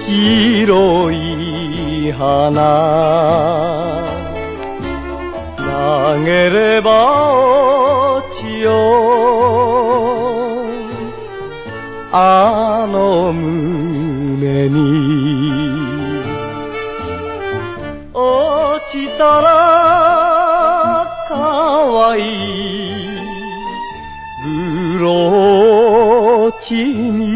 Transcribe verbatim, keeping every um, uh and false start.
白い花投げれば落ちようあの胸に落ちたらかわいいブローチに